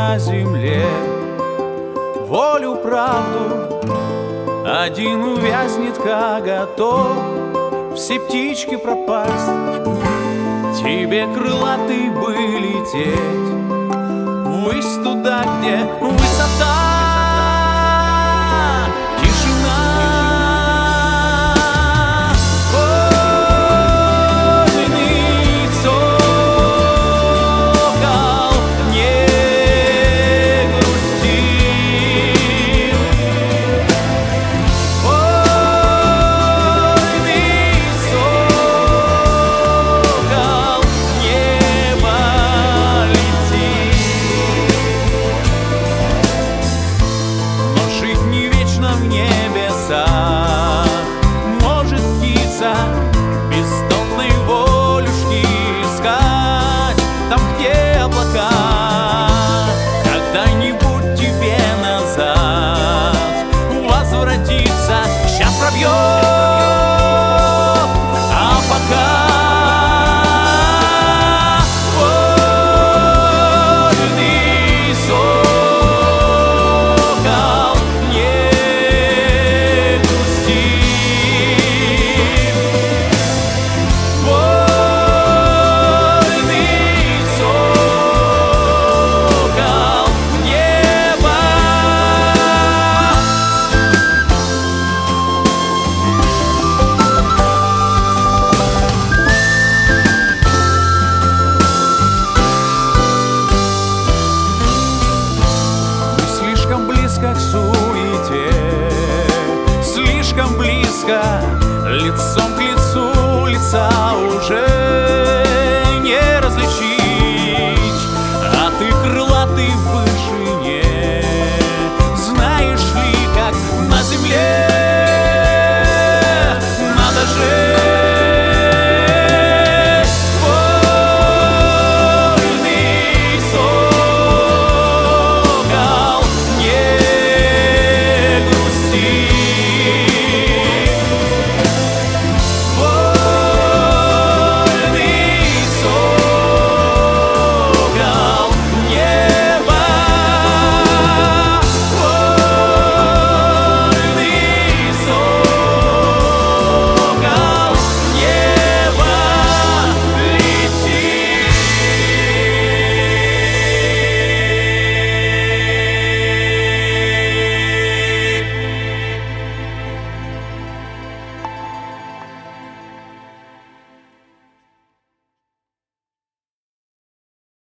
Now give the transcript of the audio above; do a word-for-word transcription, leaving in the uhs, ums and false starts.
на земле. Волю, правду один увязнет коготок, все птички пропасть, тебе крылатый бы лететь ввысь туда, где высота. В небесах может птица бездонной волюшки искать там, где облака. Когда-нибудь тебе назад возвратиться сейчас пробьет, а пока к суете, слишком близко лицом